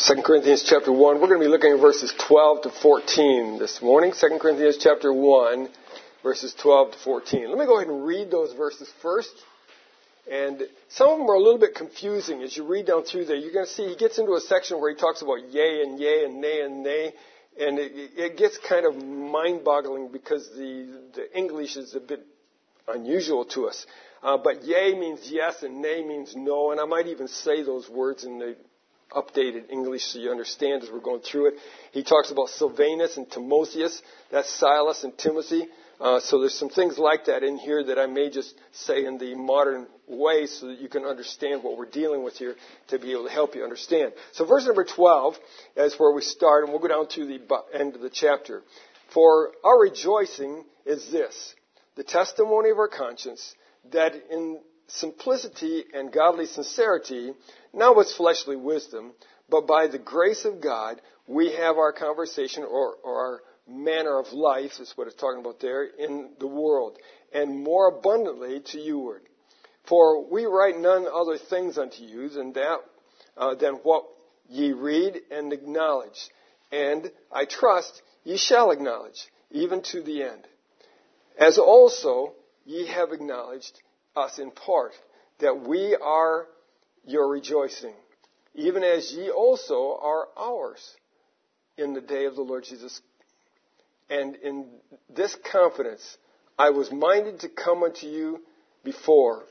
2 Corinthians chapter 1. We're going to be looking at verses 12 to 14 this morning. 2 Corinthians chapter 1, verses 12 to 14. Let me go ahead and read those verses first. And some of them are a little bit confusing as you read down through there. You're going to see he gets into a section where he talks about yea and nay and nay. And it gets kind of mind-boggling because the English is a bit unusual to us. But yea means yes and nay means no. And I might even say those words in the updated English so you understand as we're going through it. He talks about Silvanus and Timotheus. That's Silas and Timothy. So there's some things like that in here that I may just say in the modern way so that you can understand what we're dealing with here to be able to help you understand. So verse number 12 is where we start, and we'll go down to the end of the chapter. For our rejoicing is this, the testimony of our conscience, that in simplicity and godly sincerity, not with fleshly wisdom, but by the grace of God, we have our conversation or our manner of life, is what it's talking about there, in the world, and more abundantly to youward. For we write none other things unto you than what ye read and acknowledge, and I trust ye shall acknowledge, even to the end. As also ye have acknowledged us in part, that we are your rejoicing, even as ye also are ours in the day of the Lord Jesus. And in this confidence, I was minded to come unto you before,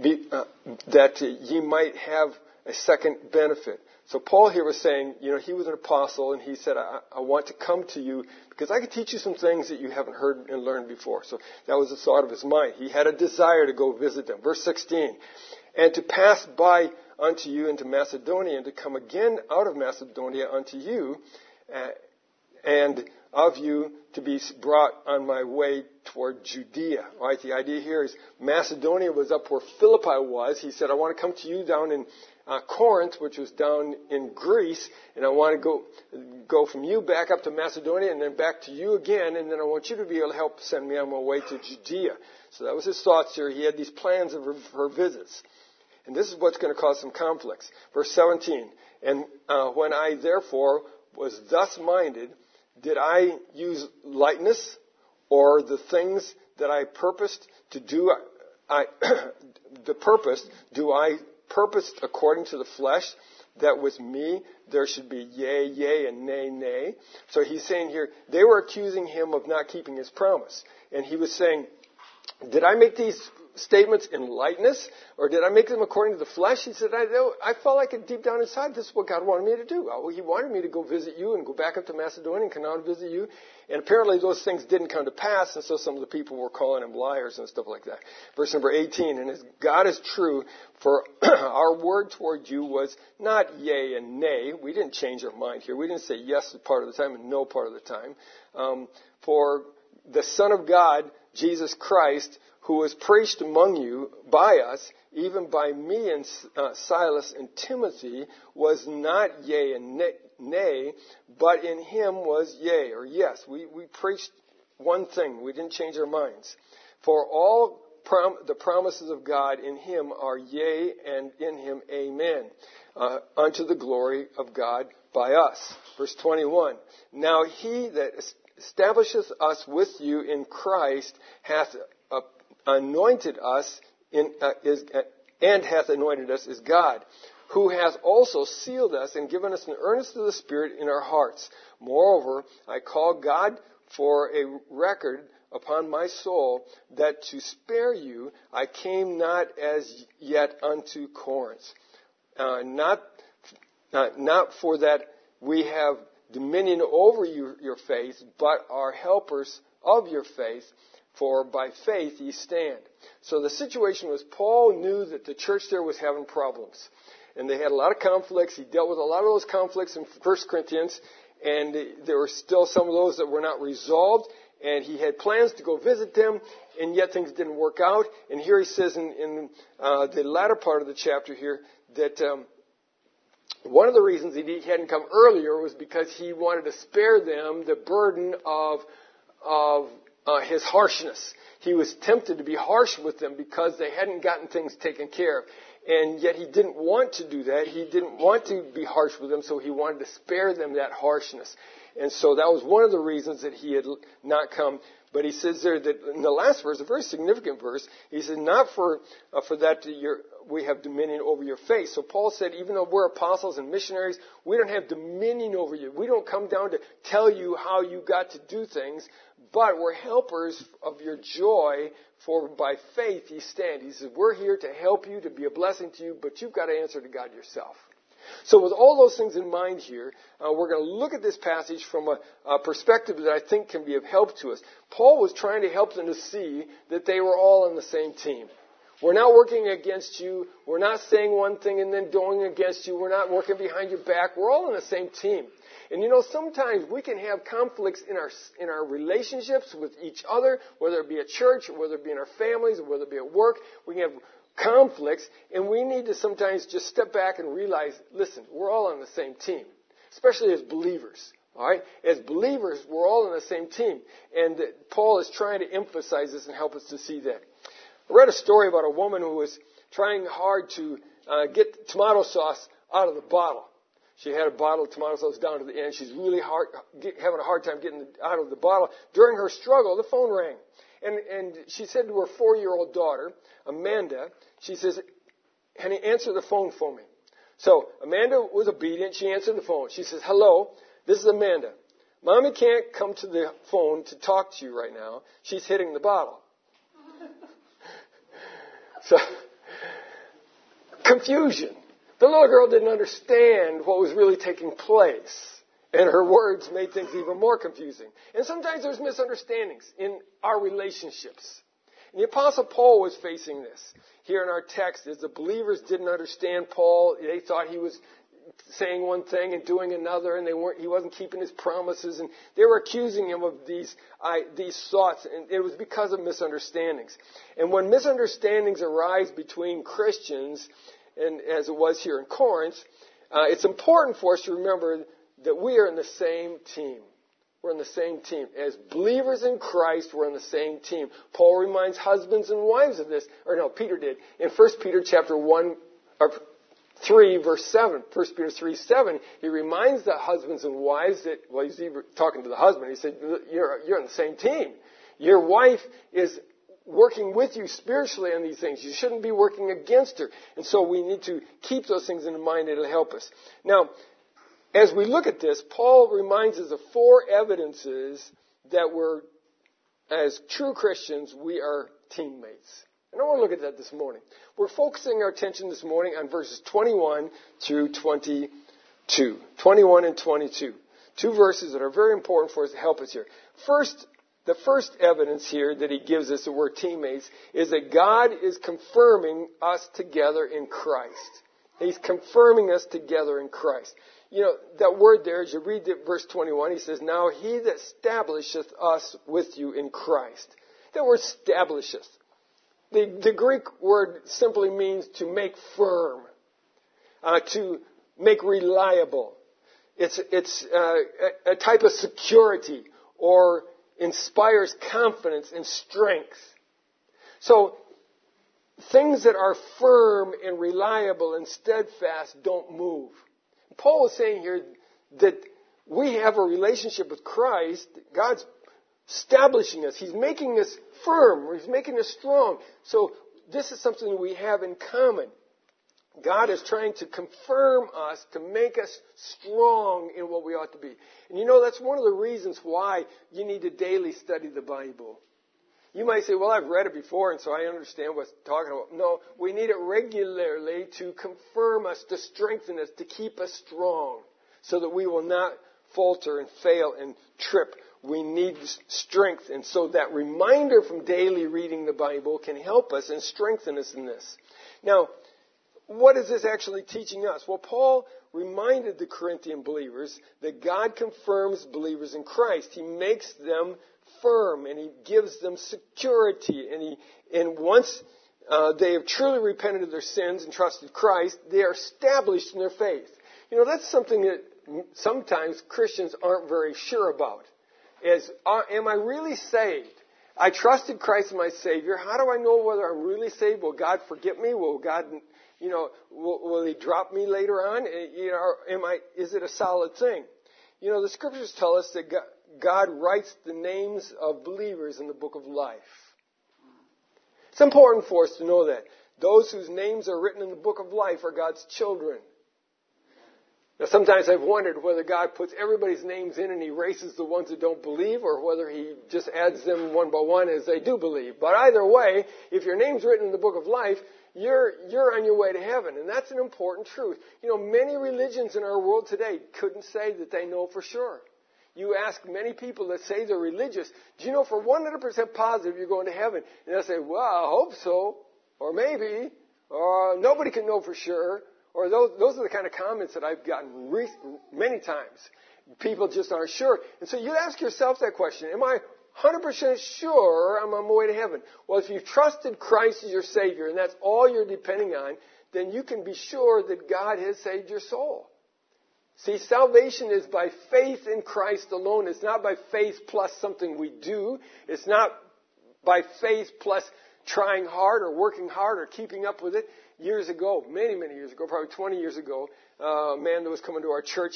that ye might have a second benefit. So Paul here was saying, he was an apostle, and he said, I want to come to you because I can teach you some things that you haven't heard and learned before. So that was the thought of his mind. He had a desire to go visit them. Verse 16, and to pass by unto you into Macedonia, and to come again out of Macedonia unto you, and of you to be brought on my way toward Judea. Right? The idea here is Macedonia was up where Philippi was. He said, I want to come to you down in Corinth, which was down in Greece, and I want to go from you back up to Macedonia and then back to you again, and then I want you to be able to help send me on my way to Judea. So that was his thoughts here. He had these plans of her visits. And this is what's going to cause some conflicts. Verse 17, and when I therefore was thus minded, did I use lightness, or the things that I purposed to do, do I purpose according to the flesh, that with me there should be yea, yea, and nay, nay? So he's saying here, they were accusing him of not keeping his promise. And he was saying, did I make these statements in lightness, or did I make them according to the flesh? He said, I felt like it deep down inside, this is what God wanted me to do. He wanted me to go visit you and go back up to Macedonia and come out and visit you. And apparently those things didn't come to pass, and so some of the people were calling him liars and stuff like that. Verse number 18, and as God is true, for our word toward you was not yea and nay. We didn't change our mind here. We didn't say yes part of the time and no part of the time. For the Son of God, Jesus Christ, who was preached among you by us, even by me and Silas and Timothy, was not yea and nay, but in him was yea, or yes. We preached one thing. We didn't change our minds. For all the promises of God in him are yea, and in him amen, unto the glory of God by us. Verse 21, now he that establisheth us with you in Christ hath anointed us and hath anointed us is God, who hath also sealed us and given us an earnest of the Spirit in our hearts. Moreover, I call God for a record upon my soul, that to spare you I came not as yet unto Corinth. Not for that we have dominion over your faith, but are helpers of your faith, for by faith ye stand. So the situation was, Paul knew that the church there was having problems. And they had a lot of conflicts. He dealt with a lot of those conflicts in 1 Corinthians. And there were still some of those that were not resolved. And he had plans to go visit them, and yet things didn't work out. And here he says in the latter part of the chapter here that one of the reasons he hadn't come earlier was because he wanted to spare them the burden of his harshness. He was tempted to be harsh with them because they hadn't gotten things taken care of. And yet he didn't want to do that. He didn't want to be harsh with them, so he wanted to spare them that harshness. And so that was one of the reasons that he had not come. But he says there that in the last verse, a very significant verse, he said, not for that we have dominion over your faith. So Paul said, even though we're apostles and missionaries, we don't have dominion over you. We don't come down to tell you how you got to do things, but we're helpers of your joy, for by faith you stand. He says, we're here to help you, to be a blessing to you, but you've got to answer to God yourself. So with all those things in mind here, we're going to look at this passage from a perspective that I think can be of help to us. Paul was trying to help them to see that they were all on the same team. We're not working against you. We're not saying one thing and then going against you. We're not working behind your back. We're all on the same team. And you know, sometimes we can have conflicts in our relationships with each other, whether it be at church, or whether it be in our families, or whether it be at work. We can have conflicts, and we need to sometimes just step back and realize, listen, we're all on the same team, especially as believers. All right? As believers, we're all on the same team. And Paul is trying to emphasize this and help us to see that. I read a story about a woman who was trying hard to get tomato sauce out of the bottle. She had a bottle of tomato sauce down to the end. She's really having a hard time getting it out of the bottle. During her struggle, the phone rang. And she said to her 4-year-old daughter, Amanda, she says, honey, answer the phone for me. So Amanda was obedient. She answered the phone. She says, hello, this is Amanda. Mommy can't come to the phone to talk to you right now. She's hitting the bottle. So, confusion. The little girl didn't understand what was really taking place. And her words made things even more confusing. And sometimes there's misunderstandings in our relationships. And the Apostle Paul was facing this. Here in our text, as the believers didn't understand Paul, they thought he was saying one thing and doing another, and he wasn't keeping his promises, and they were accusing him of these thoughts, and it was because of misunderstandings. And when misunderstandings arise between Christians, and as it was here in Corinth, it's important for us to remember that we are in the same team. We're in the same team. As believers in Christ, we're in the same team. Paul reminds husbands and wives of this. Or no, Peter did. In 1 Peter chapter 3, verse 7. 1 Peter 3, 7, he reminds the husbands and wives that, well, he's even talking to the husband. He said, you're on the same team. Your wife is working with you spiritually on these things. You shouldn't be working against her. And so we need to keep those things in mind. It'll help us. Now, as we look at this, Paul reminds us of 4 evidences that we're, as true Christians, we are teammates. And I want to look at that this morning. We're focusing our attention this morning on verses 21 through 22. 21 and 22. 2 verses that are very important for us to help us here. The first evidence here that he gives us that we're teammates is that God is confirming us together in Christ. He's confirming us together in Christ. You know, that word there, as you read verse 21, he says, now he that establisheth us with you in Christ. That word establisheth. The Greek word simply means to make firm, to make reliable. It's a type of security or inspires confidence and strength. So things that are firm and reliable and steadfast don't move. Paul is saying here that we have a relationship with Christ. God's establishing us. He's making us firm. He's making us strong. So this is something that we have in common. God is trying to confirm us, to make us strong in what we ought to be. And you know, that's one of the reasons why you need to daily study the Bible. You might say, well, I've read it before, and so I understand what it's talking about. No, we need it regularly to confirm us, to strengthen us, to keep us strong, so that we will not falter and fail and trip. We need strength. And so that reminder from daily reading the Bible can help us and strengthen us in this. Now, what is this actually teaching us? Well, Paul reminded the Corinthian believers that God confirms believers in Christ. He makes them firm, and he gives them security. And once they have truly repented of their sins and trusted Christ, they are established in their faith. You know, that's something that sometimes Christians aren't very sure about. Am I really saved? I trusted Christ as my Savior. How do I know whether I'm really saved? Will God forgive me? Will God Will he drop me later on? Is it a solid thing? The scriptures tell us that God writes the names of believers in the book of life. It's important for us to know that. Those whose names are written in the book of life are God's children. Now, sometimes I've wondered whether God puts everybody's names in and he erases the ones that don't believe, or whether he just adds them one by one as they do believe. But either way, if your name's written in the book of life, you're on your way to heaven. And that's an important truth. Many religions in our world today couldn't say that they know for sure. You ask many people that say they're religious, do you know for 100% positive you're going to heaven? And they'll say, well, I hope so, or maybe, or nobody can know for sure. Or those are the kind of comments that I've gotten many times. People just aren't sure. And so you ask yourself that question, am I 100% sure I'm on my way to heaven? Well, if you've trusted Christ as your Savior, and that's all you're depending on, then you can be sure that God has saved your soul. See, salvation is by faith in Christ alone. It's not by faith plus something we do. It's not by faith plus trying hard or working hard or keeping up with it. Years ago, many, many years ago, probably 20 years ago, a man that was coming to our church,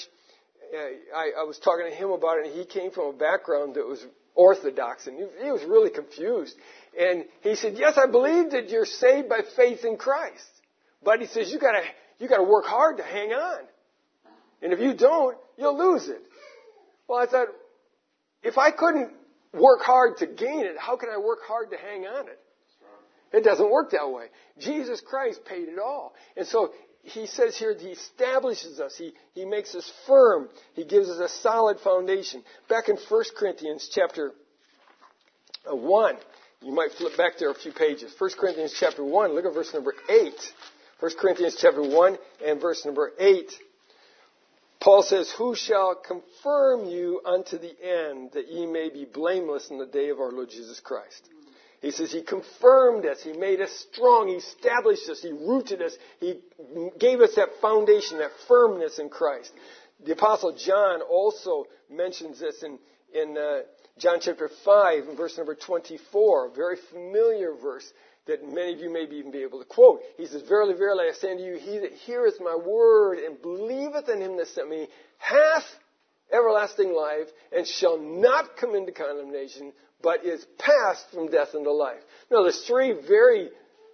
I was talking to him about it, and he came from a background that was Orthodox, and he was really confused. And he said, yes, I believe that you're saved by faith in Christ. But he says, you gotta work hard to hang on. And if you don't, you'll lose it. Well, I thought, if I couldn't work hard to gain it, how can I work hard to hang on it? It doesn't work that way. Jesus Christ paid it all. And so he says here, he establishes us. He makes us firm. He gives us a solid foundation. Back in 1 Corinthians chapter 1, you might flip back there a few pages. 1 Corinthians chapter 1, look at verse number 8. 1 Corinthians chapter 1 and verse number 8. Paul says, who shall confirm you unto the end, that ye may be blameless in the day of our Lord Jesus Christ? He says he confirmed us. He made us strong. He established us. He rooted us. He gave us that foundation, that firmness in Christ. The Apostle John also mentions this in John chapter 5 and verse number 24, a very familiar verse that many of you may even be able to quote. He says, verily, verily, I say unto you, he that heareth my word and believeth in him that sent me hath everlasting life and shall not come into condemnation, but is passed from death into life. Now, there's three very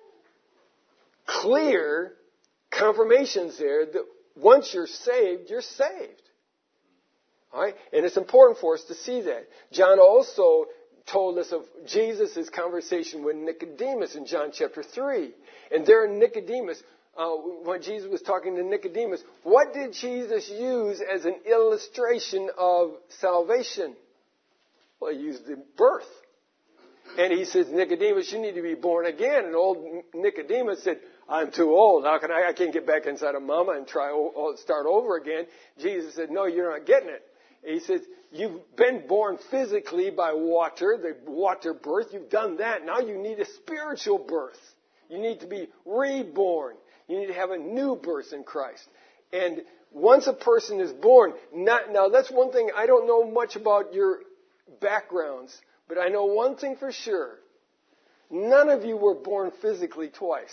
clear confirmations there that once you're saved, you're saved. All right? And it's important for us to see that. John also told us of Jesus' conversation with Nicodemus in John chapter 3. And there in Nicodemus, when Jesus was talking to Nicodemus, what did Jesus use as an illustration of salvation? Well, he used the birth. And he says, Nicodemus, you need to be born again. And old Nicodemus said, I'm too old. How can I can't get back inside of mama and start over again. Jesus said, no, you're not getting it. He says, you've been born physically by water, the water birth. You've done that. Now you need a spiritual birth. You need to be reborn. You need to have a new birth in Christ. And once a person is born, now that's one thing. I don't know much about your backgrounds, but I know one thing for sure. None of you were born physically twice.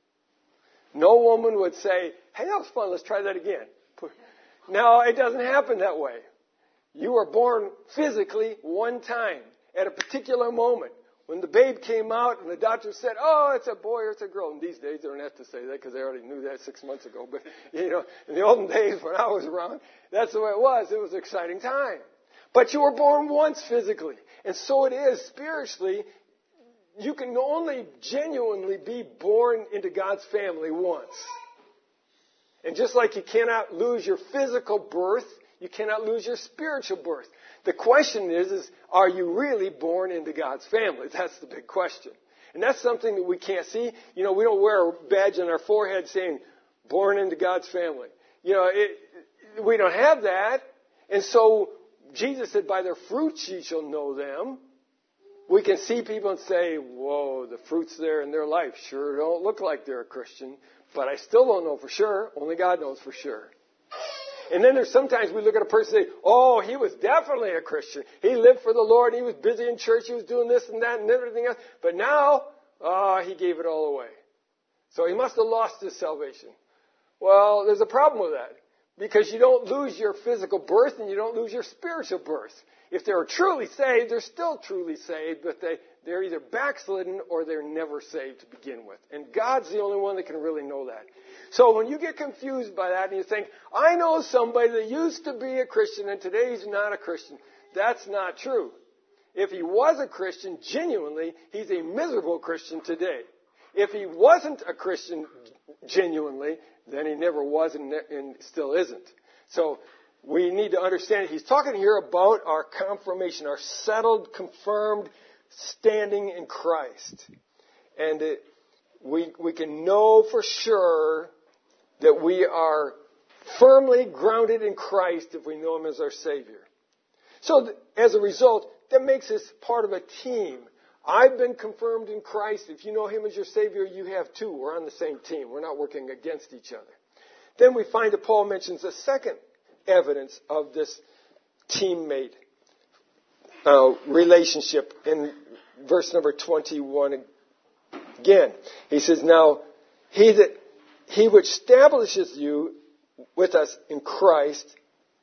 No woman would say, hey, that was fun, let's try that again. No, it doesn't happen that way. You were born physically one time at a particular moment. When the babe came out and the doctor said, oh, it's a boy or it's a girl. And these days they don't have to say that because they already knew that 6 months ago. But, in the olden days when I was around, that's the way it was. It was an exciting time. But you were born once physically. And so it is spiritually. You can only genuinely be born into God's family once. And just like you cannot lose your physical birth, you cannot lose your spiritual birth. The question is are you really born into God's family? That's the big question. And that's something that we can't see. We don't wear a badge on our forehead saying, born into God's family. We don't have that. And so Jesus said, by their fruits ye shall know them. We can see people and say, whoa, the fruits there in their life sure don't look like they're a Christian. But I still don't know for sure. Only God knows for sure. And then there's sometimes we look at a person and say, oh, he was definitely a Christian. He lived for the Lord. He was busy in church. He was doing this and that and everything else. But now, he gave it all away. So he must have lost his salvation. Well, there's a problem with that. Because you don't lose your physical birth and you don't lose your spiritual birth. If they're truly saved, they're still truly saved, but they're either backslidden or they're never saved to begin with. And God's the only one that can really know that. So when you get confused by that and you think, I know somebody that used to be a Christian and today he's not a Christian, that's not true. If he was a Christian genuinely, he's a miserable Christian today. If he wasn't a Christian genuinely, then he never was and still isn't. So we need to understand, he's talking here about our confirmation, our settled, confirmed standing in Christ. And we can know for sure that we are firmly grounded in Christ if we know him as our Savior. So as a result, that makes us part of a team. I've been confirmed in Christ. If you know him as your Savior, you have too. We're on the same team. We're not working against each other. Then we find that Paul mentions a second evidence of this teammate relationship in verse number 21 again. He says, now, he which establishes you with us in Christ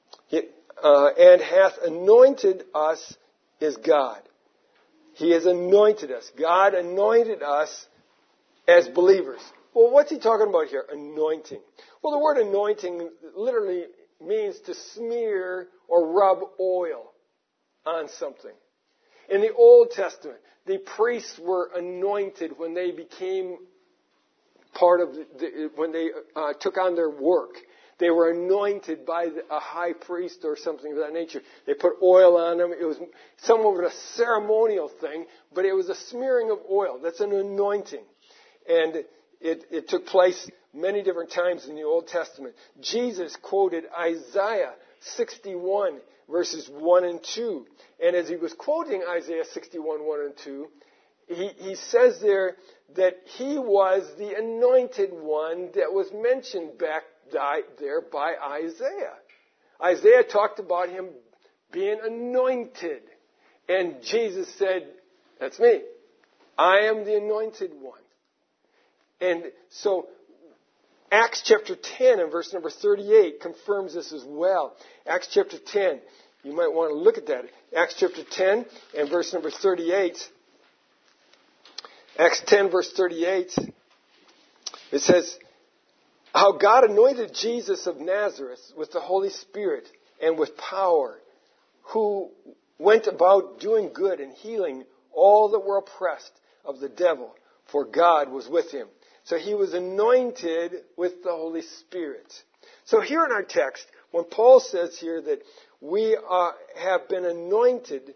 and hath anointed us is God. He has anointed us. God anointed us as believers. Well, what's he talking about here? Anointing. Well, the word anointing literally means to smear or rub oil on something. In the Old Testament, the priests were anointed when they became part of when they took on their work. They were anointed by a high priest or something of that nature. They put oil on them. It was somewhat of a ceremonial thing, but it was a smearing of oil. That's an anointing. And it took place many different times in the Old Testament. Jesus quoted Isaiah 61, verses 1 and 2. And as he was quoting Isaiah 61, 1 and 2, he says there that he was the anointed one that was mentioned back there by Isaiah. Isaiah talked about him being anointed. And Jesus said, that's me. I am the anointed one. And so Acts chapter 10 and verse number 38 confirms this as well. Acts chapter 10, you might want to look at that. Acts chapter 10 and verse number 38. Acts 10 verse 38, it says, how God anointed Jesus of Nazareth with the Holy Spirit and with power, who went about doing good and healing all that were oppressed of the devil, for God was with him. So he was anointed with the Holy Spirit. So here in our text, when Paul says here that we have been anointed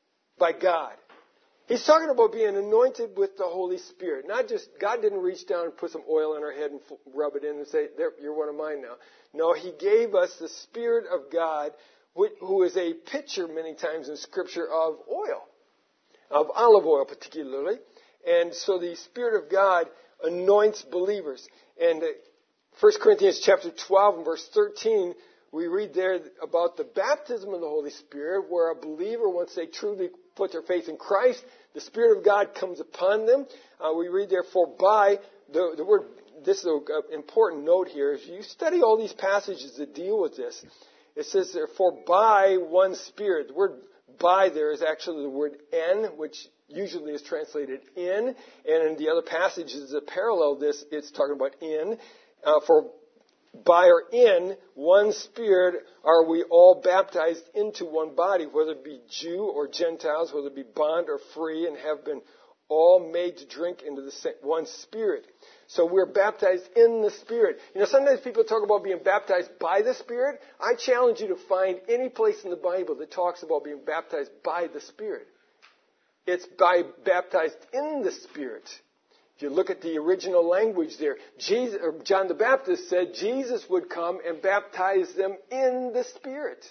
by God, he's talking about being anointed with the Holy Spirit. Not just, God didn't reach down and put some oil on our head and rub it in and say, there, you're one of mine now. No, he gave us the Spirit of God, who is a picture many times in Scripture of oil, of olive oil particularly. And so the Spirit of God anoints believers. And 1 Corinthians chapter 12 and verse 13, we read there about the baptism of the Holy Spirit, where a believer, once they truly put their faith in Christ, the Spirit of God comes upon them. We read therefore by the word, this is an important note here. If you study all these passages that deal with this, it says therefore by one Spirit. The word by there is actually the word en, which usually is translated in. And in the other passages that parallel this, it's talking about in. For by or in one Spirit are we all baptized into one body, whether it be Jew or Gentiles, whether it be bond or free, and have been all made to drink into the one Spirit. So we're baptized in the Spirit. You know, sometimes people talk about being baptized by the Spirit. I challenge you to find any place in the Bible that talks about being baptized by the Spirit. It's by baptized in the Spirit. If you look at the original language there, John the Baptist said Jesus would come and baptize them in the Spirit.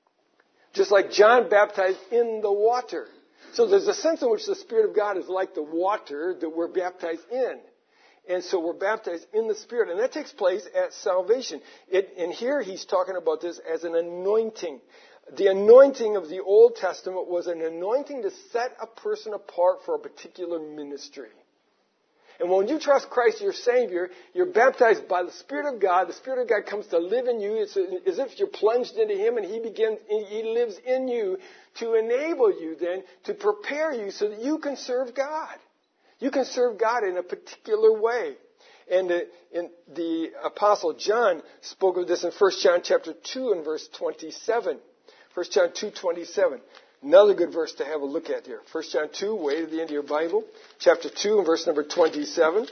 Just like John baptized in the water. So there's a sense in which the Spirit of God is like the water that we're baptized in. And so we're baptized in the Spirit. And that takes place at salvation. And here he's talking about this as an anointing. The anointing of the Old Testament was an anointing to set a person apart for a particular ministry. And when you trust Christ, your Savior, you're baptized by the Spirit of God. The Spirit of God comes to live in you. It's as if you're plunged into Him and He lives in you to enable you then to prepare you so that you can serve God. You can serve God in a particular way. And the Apostle John spoke of this in 1 John chapter 2 and verse 27. 1 John 2:27. Another good verse to have a look at here. 1 John 2, way to the end of your Bible. Chapter 2 and verse number 27.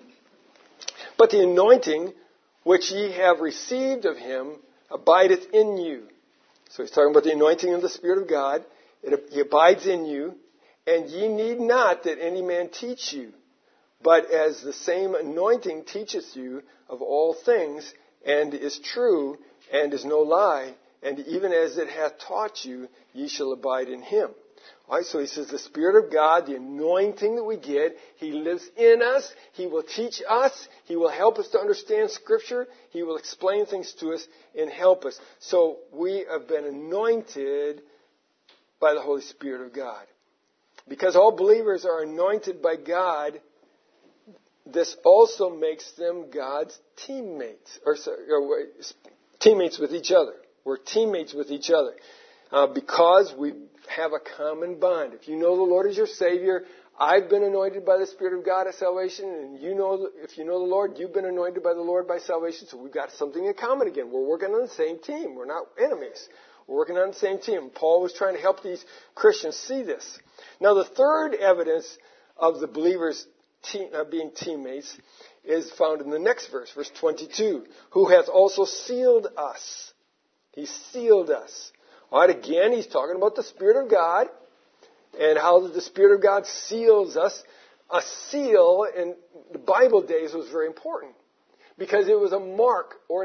But the anointing which ye have received of Him abideth in you. So he's talking about the anointing of the Spirit of God. He abides in you. And ye need not that any man teach you. But as the same anointing teacheth you of all things, and is true, and is no lie, and even as it hath taught you, ye shall abide in Him. All right, so he says the Spirit of God, the anointing that we get, He lives in us. He will teach us. He will help us to understand Scripture. He will explain things to us and help us. So we have been anointed by the Holy Spirit of God. Because all believers are anointed by God, this also makes them God's teammates, or teammates with each other. We're teammates with each other because we have a common bond. If you know the Lord as your Savior, I've been anointed by the Spirit of God at salvation, and if you know the Lord, you've been anointed by the Lord by salvation, so we've got something in common again. We're working on the same team. We're not enemies. We're working on the same team. Paul was trying to help these Christians see this. Now, the third evidence of the believers being teammates is found in the next verse, verse 22. Who hath also sealed us. He sealed us. All right, again, he's talking about the Spirit of God and how the Spirit of God seals us. A seal in the Bible days was very important because it was a mark or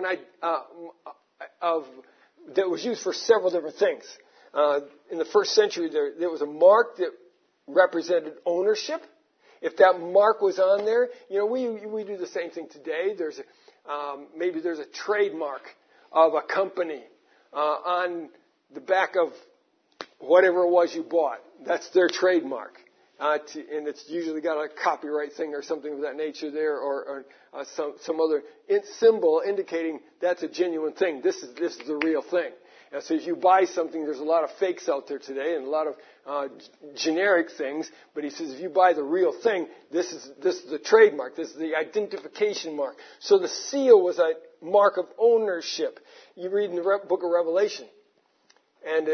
that was used for several different things. In the first century, there was a mark that represented ownership. If that mark was on there, we do the same thing today. Maybe there's a trademark of a company on the back of whatever it was you bought. That's their trademark. And it's usually got a copyright thing or something of that nature there, or some other symbol indicating that's a genuine thing. This is the real thing. And so if you buy something, there's a lot of fakes out there today and a lot of generic things. But he says if you buy the real thing, this is the trademark. This is the identification mark. So the seal was a mark of ownership. You read in the book of Revelation, and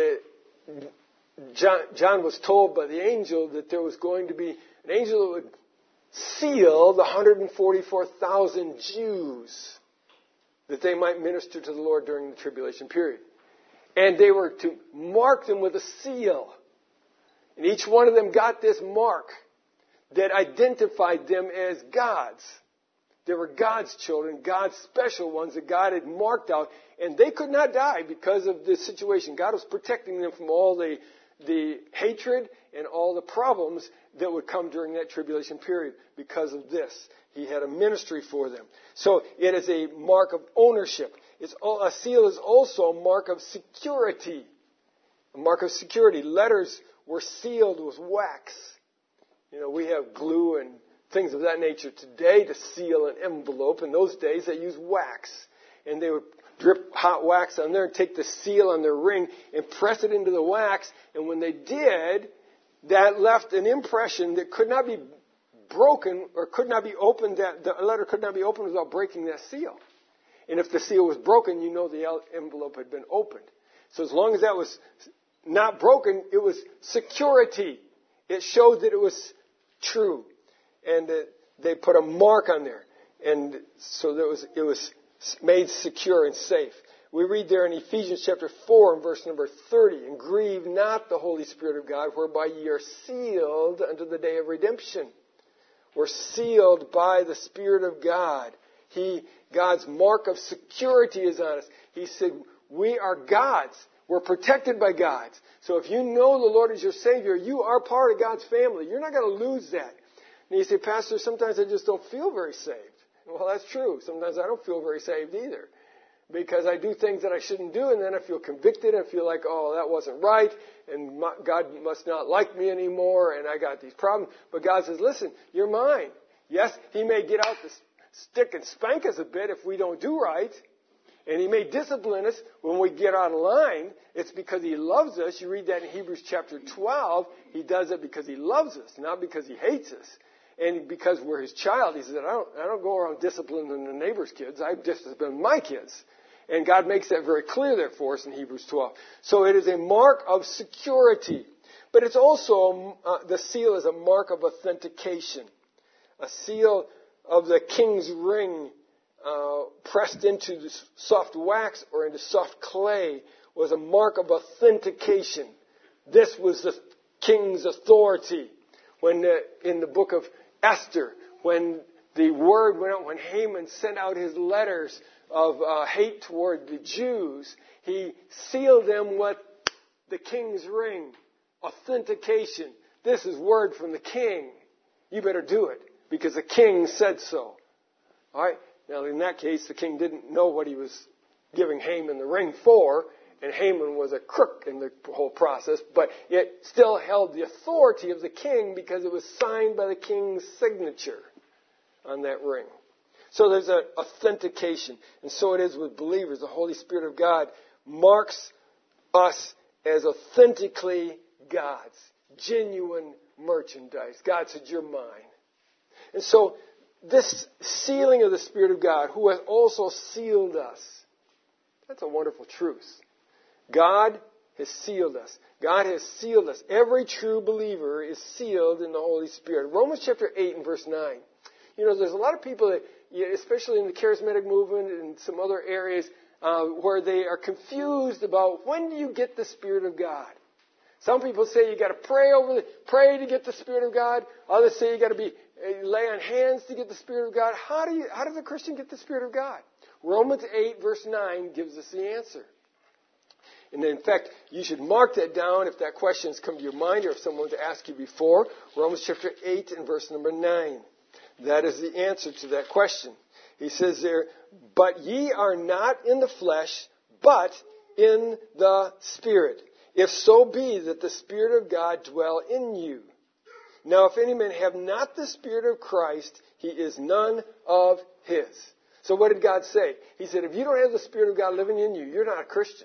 John was told by the angel that there was going to be an angel that would seal the 144,000 Jews that they might minister to the Lord during the tribulation period. And they were to mark them with a seal. And each one of them got this mark that identified them as God's. They were God's children, God's special ones that God had marked out. And they could not die because of this situation. God was protecting them from all the hatred and all the problems that would come during that tribulation period because of this. He had a ministry for them. So it is a mark of ownership. A seal is also a mark of security. A mark of security. Letters were sealed with wax. We have glue and things of that nature today to seal an envelope. In those days, they used wax. And they would drip hot wax on there and take the seal on their ring and press it into the wax. And when they did, that left an impression that could not be broken or could not be opened. The letter could not be opened without breaking that seal. And if the seal was broken, the envelope had been opened. So as long as that was not broken, it was security. It showed that it was true. And they put a mark on there. And so it was made secure and safe. We read there in Ephesians chapter 4 and verse number 30, and grieve not the Holy Spirit of God, whereby ye are sealed unto the day of redemption. We're sealed by the Spirit of God. God's mark of security is on us. He said, we are God's. We're protected by God's. So if you know the Lord as your Savior, you are part of God's family. You're not going to lose that. And you say, Pastor, sometimes I just don't feel very saved. Well, that's true. Sometimes I don't feel very saved either. Because I do things that I shouldn't do, and then I feel convicted and feel like, oh, that wasn't right, and God must not like me anymore, and I got these problems. But God says, listen, you're mine. Yes, He may get out the stick and spank us a bit if we don't do right. And He may discipline us when we get out of line. It's because He loves us. You read that in Hebrews chapter 12. He does it because He loves us, not because He hates us. And because we're His child, He said, I don't go around disciplining the neighbor's kids. I discipline my kids. And God makes that very clear there for us in Hebrews 12. So it is a mark of security. But it's also, the seal is a mark of authentication. A seal of the king's ring pressed into the soft wax or into soft clay was a mark of authentication. This was the king's authority. When in the book of Esther, when the word went out, when Haman sent out his letters of hate toward the Jews, he sealed them with the king's ring. Authentication. This is word from the king. You better do it because the king said so. All right. Now, in that case, the king didn't know what he was giving Haman the ring for, and Haman was a crook in the whole process, but it still held the authority of the king because it was signed by the king's signature on that ring. So there's an authentication. And so it is with believers. The Holy Spirit of God marks us as authentically God's. Genuine merchandise. God said, you're mine. And so this sealing of the Spirit of God, who has also sealed us. That's a wonderful truth. God has sealed us. God has sealed us. Every true believer is sealed in the Holy Spirit. Romans chapter 8 and verse 9. You know, there's a lot of people that, especially in the charismatic movement and some other areas, where they are confused about when do you get the Spirit of God. Some people say you got to pray to get the Spirit of God. Others say you got to lay on hands to get the Spirit of God. How does a Christian get the Spirit of God? Romans 8 verse 9 gives us the answer. And in fact, you should mark that down if that question has come to your mind or if someone's asked you before. Romans chapter 8 and verse number 9. That is the answer to that question. He says there, but ye are not in the flesh, but in the Spirit. If so be that the Spirit of God dwell in you. Now if any man have not the Spirit of Christ, he is none of his. So what did God say? He said, if you don't have the Spirit of God living in you, you're not a Christian.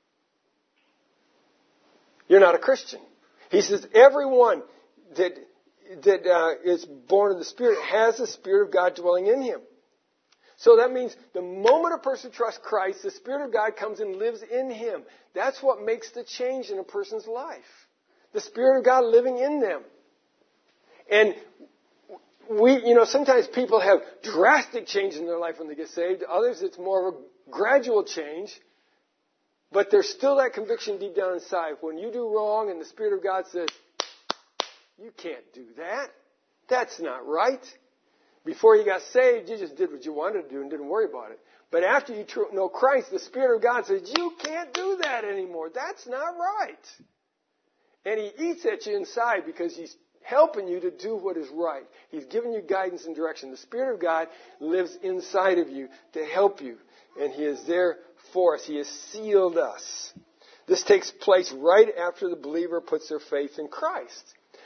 You're not a Christian. He says, everyone that is born of the Spirit has the Spirit of God dwelling in him. So that means the moment a person trusts Christ, the Spirit of God comes and lives in him. That's what makes the change in a person's life. The Spirit of God living in them. And sometimes people have drastic change in their life when they get saved. Others, it's more of a gradual change. But there's still that conviction deep down inside. When you do wrong and the Spirit of God says, you can't do that. That's not right. Before you got saved, you just did what you wanted to do and didn't worry about it. But after you know Christ, the Spirit of God says, you can't do that anymore. That's not right. And He eats at you inside because He's helping you to do what is right. He's giving you guidance and direction. The Spirit of God lives inside of you to help you. And He is there for us. He has sealed us. This takes place right after the believer puts their faith in Christ.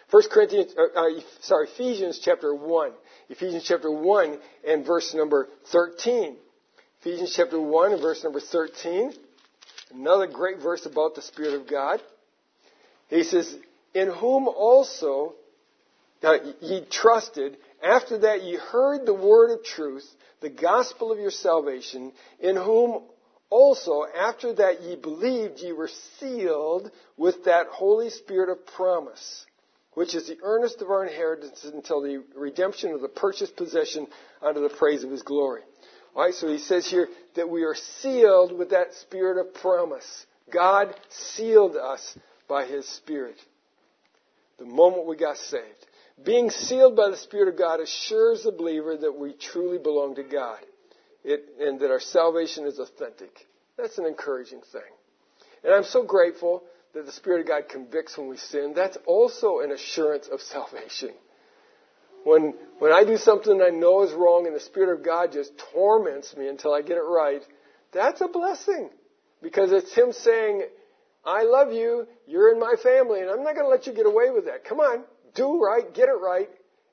Ephesians chapter 1. Ephesians chapter 1 and verse number 13. Ephesians chapter 1 and verse number 13. Another great verse about the Spirit of God. He says, in whom also ye trusted, after that ye heard the word of truth, the gospel of your salvation, in whom also after that ye believed, ye were sealed with that Holy Spirit of promise, which is the earnest of our inheritance until the redemption of the purchased possession unto the praise of His glory. All right, so he says here that we are sealed with that Spirit of promise. God sealed us by His Spirit the moment we got saved. Being sealed by the Spirit of God assures the believer that we truly belong to God and that our salvation is authentic. That's an encouraging thing. And I'm so grateful that the Spirit of God convicts when we sin. That's also an assurance of salvation. When I do something I know is wrong and the Spirit of God just torments me until I get it right, that's a blessing. Because it's Him saying, I love you, you're in my family, and I'm not going to let you get away with that. Come on, do right, get it right,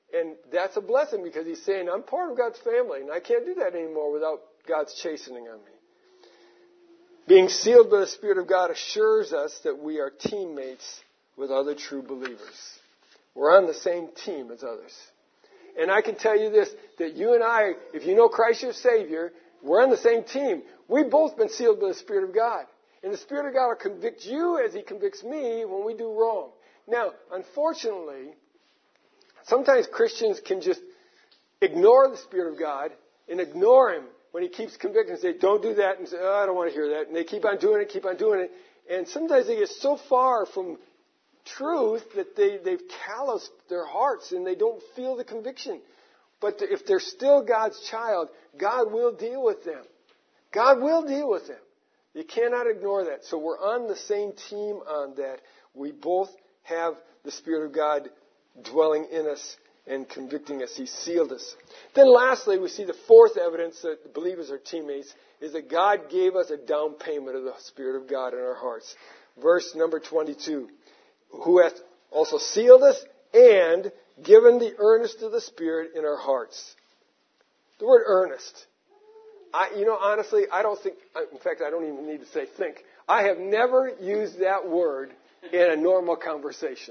And that's a blessing because he's saying, I'm part of God's family, and I can't do that anymore without God's chastening on me. Being sealed by the Spirit of God assures us that we are teammates with other true believers. We're on the same team as others. And I can tell you this, that you and I, if you know Christ your Savior, we're on the same team. We've both been sealed by the Spirit of God. And the Spirit of God will convict you as He convicts me when we do wrong. Now, unfortunately, sometimes Christians can just ignore the Spirit of God and ignore Him when He keeps convicting and say, don't do that, and say, oh, I don't want to hear that. And they keep on doing it. And sometimes they get so far from truth that they've calloused their hearts and they don't feel the conviction. But if they're still God's child, God will deal with them. God will deal with them. You cannot ignore that. So we're on the same team on that. We both have the Spirit of God dwelling in us and convicting us. He sealed us. Then lastly, we see the fourth evidence that believers are teammates is that God gave us a down payment of the Spirit of God in our hearts. Verse number 22. Who hath also sealed us and given the earnest of the Spirit in our hearts. The word earnest. Honestly, I don't think, in fact, I don't even need to say think. I have never used that word in a normal conversation.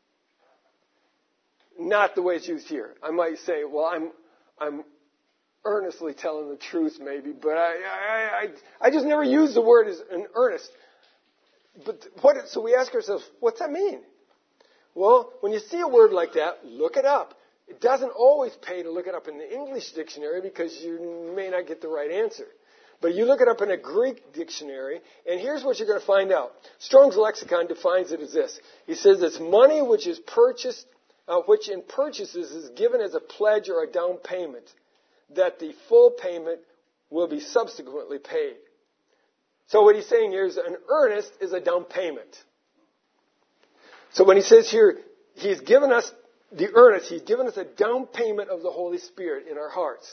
Not the way it's used here. I might say, well, I'm earnestly telling the truth maybe, but I just never use the word as an earnest. So we ask ourselves, what's that mean? Well, when you see a word like that, look it up. It doesn't always pay to look it up in the English dictionary because you may not get the right answer. But you look it up in a Greek dictionary, and here's what you're going to find out. Strong's Lexicon defines it as this. He says it's money which is purchased, which in purchases is given as a pledge or a down payment, that the full payment will be subsequently paid. So what he's saying here is an earnest is a down payment. So when he says here, he's given us the earnest, he's given us a down payment of the Holy Spirit in our hearts.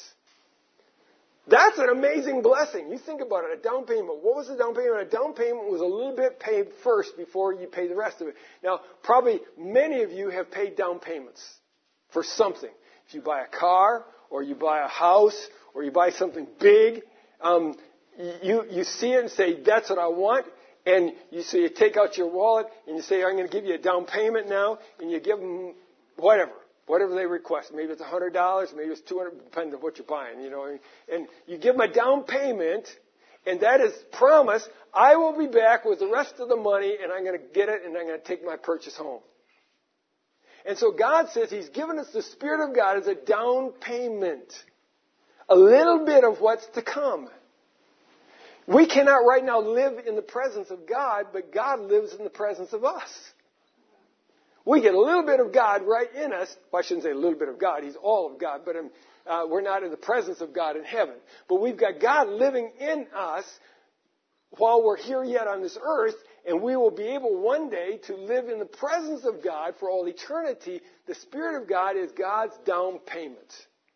That's an amazing blessing. You think about it, a down payment. What was the down payment? A down payment was a little bit paid first before you pay the rest of it. Now, probably many of you have paid down payments for something. If you buy a car, or you buy a house, or you buy something big, you see it and say, that's what I want. And you take out your wallet and you say, I'm going to give you a down payment now. And you give them whatever they request. Maybe it's $100, maybe it's $200, depending on what you're buying, And you give them a down payment, and that is promise, I will be back with the rest of the money, and I'm going to get it, and I'm going to take my purchase home. And so God says He's given us the Spirit of God as a down payment. A little bit of what's to come. We cannot right now live in the presence of God, but God lives in the presence of us. We get a little bit of God right in us. Well, I shouldn't say a little bit of God. He's all of God, but we're not in the presence of God in heaven. But we've got God living in us while we're here yet on this earth, and we will be able one day to live in the presence of God for all eternity. The Spirit of God is God's down payment.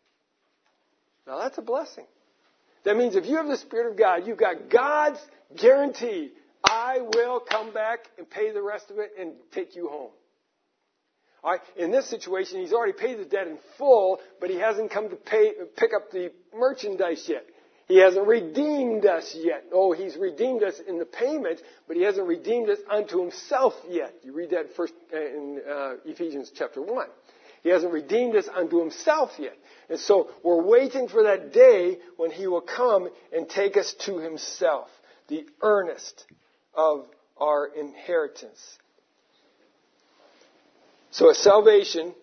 Now that's a blessing. That means if you have the Spirit of God, you've got God's guarantee. I will come back and pay the rest of it and take you home. All right? In this situation, He's already paid the debt in full, but He hasn't come to pick up the merchandise yet. He hasn't redeemed us yet. Oh, He's redeemed us in the payment, but He hasn't redeemed us unto Himself yet. You read that first in Ephesians chapter 1. He hasn't redeemed us unto Himself yet. And so we're waiting for that day when He will come and take us to Himself, the earnest of our inheritance. So at salvation,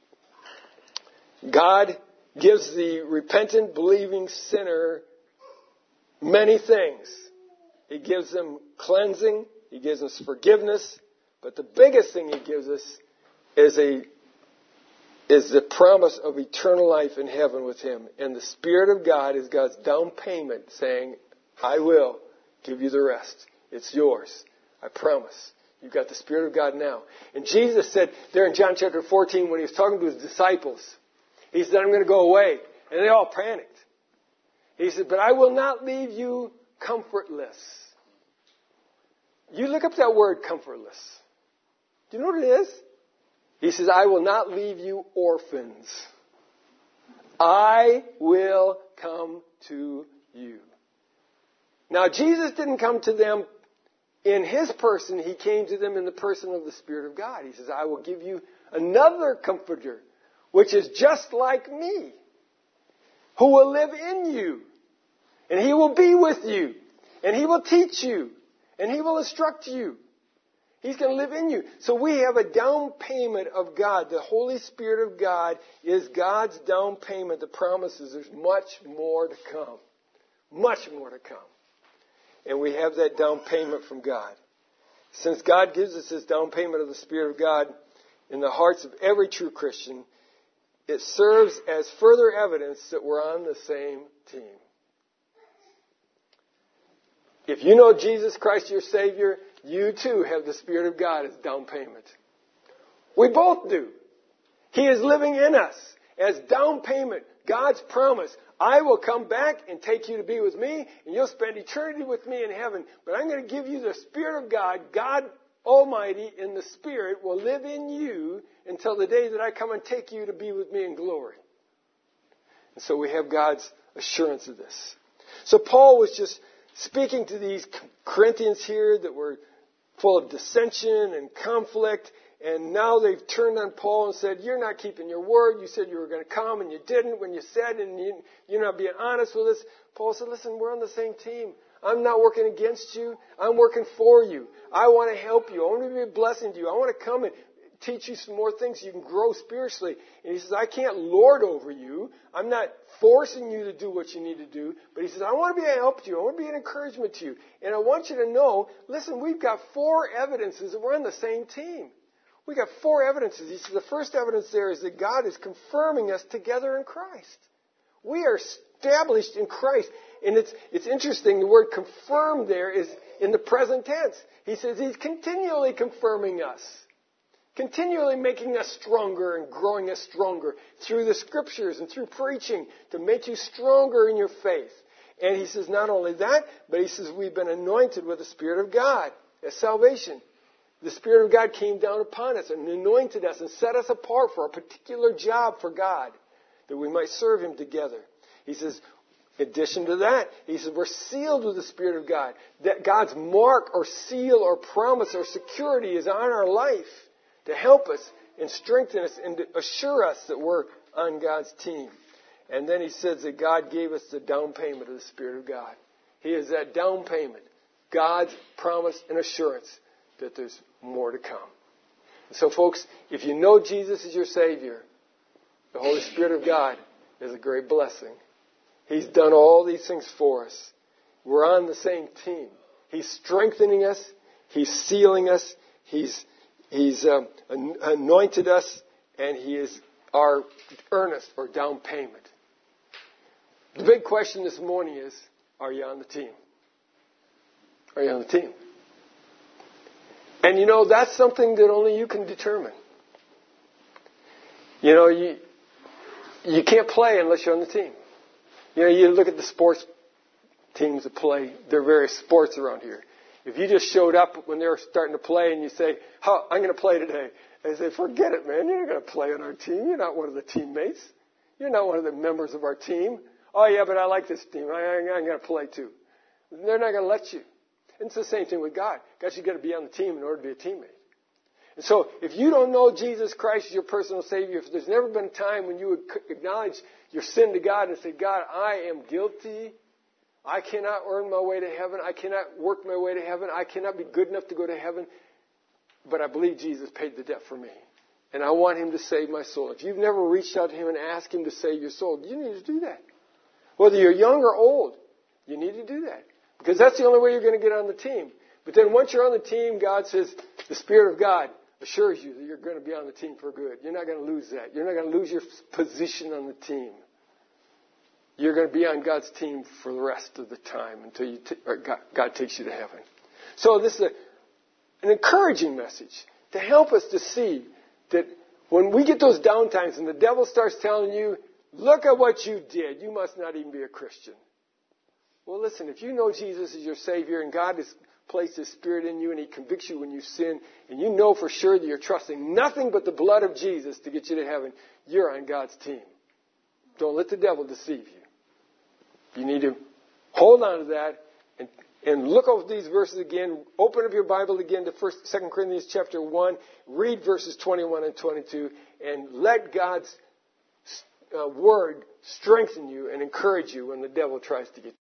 God gives the repentant, believing sinner many things. He gives them cleansing. He gives us forgiveness. But the biggest thing He gives us is the promise of eternal life in heaven with Him. And the Spirit of God is God's down payment saying, I will give you the rest. It's yours. I promise. You've got the Spirit of God now. And Jesus said there in John chapter 14 when He was talking to His disciples, He said, I'm going to go away. And they all panicked. He said, but I will not leave you comfortless. You look up that word comfortless. Do you know what it is? He says, I will not leave you orphans. I will come to you. Now, Jesus didn't come to them in his person. He came to them in the person of the Spirit of God. He says, I will give you another comforter, which is just like me, who will live in you. And he will be with you. And he will teach you. And he will instruct you. He's going to live in you. So we have a down payment of God. The Holy Spirit of God is God's down payment that promises there's much more to come. Much more to come. And we have that down payment from God. Since God gives us this down payment of the Spirit of God in the hearts of every true Christian, it serves as further evidence that we're on the same team. If you know Jesus Christ, your Savior, you too have the Spirit of God as down payment. We both do. He is living in us as down payment. God's promise. I will come back and take you to be with me, and you'll spend eternity with me in heaven. But I'm going to give you the Spirit of God. God Almighty in the Spirit will live in you until the day that I come and take you to be with me in glory. And so we have God's assurance of this. So Paul was just speaking to these Corinthians here that were full of dissension and conflict. And now they've turned on Paul and said, you're not keeping your word. You said you were going to come and you didn't when you said, and you're not being honest with us. Paul said, listen, we're on the same team. I'm not working against you. I'm working for you. I want to help you. I want to be a blessing to you. I want to come and teach you some more things so you can grow spiritually. And he says, I can't lord over you. I'm not forcing you to do what you need to do. But he says, I want to be a help to you. I want to be an encouragement to you. And I want you to know, listen, we've got 4 evidences that we're on the same team. We got 4 evidences. He says the first evidence there is that God is confirming us together in Christ. We are established in Christ. And it's interesting, the word confirm there is in the present tense. He says he's continually confirming us. Continually making us stronger and growing us stronger through the Scriptures and through preaching to make you stronger in your faith. And he says not only that, but he says we've been anointed with the Spirit of God as salvation. The Spirit of God came down upon us and anointed us and set us apart for a particular job for God, that we might serve Him together. He says, in addition to that, he says we're sealed with the Spirit of God. That God's mark or seal or promise or security is on our life to help us and strengthen us and to assure us that we're on God's team. And then he says that God gave us the down payment of the Spirit of God. He is that down payment, God's promise and assurance that there's more to come. And so, folks, if you know Jesus is your Savior, the Holy Spirit of God is a great blessing. He's done all these things for us. We're on the same team. He's strengthening us. He's sealing us. He's anointed us, and He is our earnest or down payment. The big question this morning is, are you on the team? Are you on the team? And that's something that only you can determine. You can't play unless you're on the team. You look at the sports teams that play. There are various sports around here. If you just showed up when they were starting to play and you say, I'm going to play today. They say, forget it, man. You're not going to play on our team. You're not one of the teammates. You're not one of the members of our team. Oh, yeah, but I like this team. I'm going to play too. They're not going to let you. And it's the same thing with God. God, you've got to be on the team in order to be a teammate. And so if you don't know Jesus Christ as your personal Savior, if there's never been a time when you would acknowledge your sin to God and say, God, I am guilty. I cannot earn my way to heaven. I cannot work my way to heaven. I cannot be good enough to go to heaven. But I believe Jesus paid the debt for me. And I want Him to save my soul. If you've never reached out to Him and asked Him to save your soul, you need to do that. Whether you're young or old, you need to do that. Because that's the only way you're going to get on the team. But then once you're on the team, God says, the Spirit of God assures you that you're going to be on the team for good. You're not going to lose that. You're not going to lose your position on the team. You're going to be on God's team for the rest of the time until God takes you to heaven. So this is an encouraging message to help us to see that when we get those down times and the devil starts telling you, look at what you did, you must not even be a Christian. Well, listen, if you know Jesus is your Savior and God is placed His Spirit in you and He convicts you when you sin, and you know for sure that you're trusting nothing but the blood of Jesus to get you to heaven, you're on God's team. Don't let the devil deceive you. You need to hold on to that and look over these verses again. Open up your Bible again to 2 Corinthians chapter 1. Read verses 21 and 22 and let God's word strengthen you and encourage you when the devil tries to get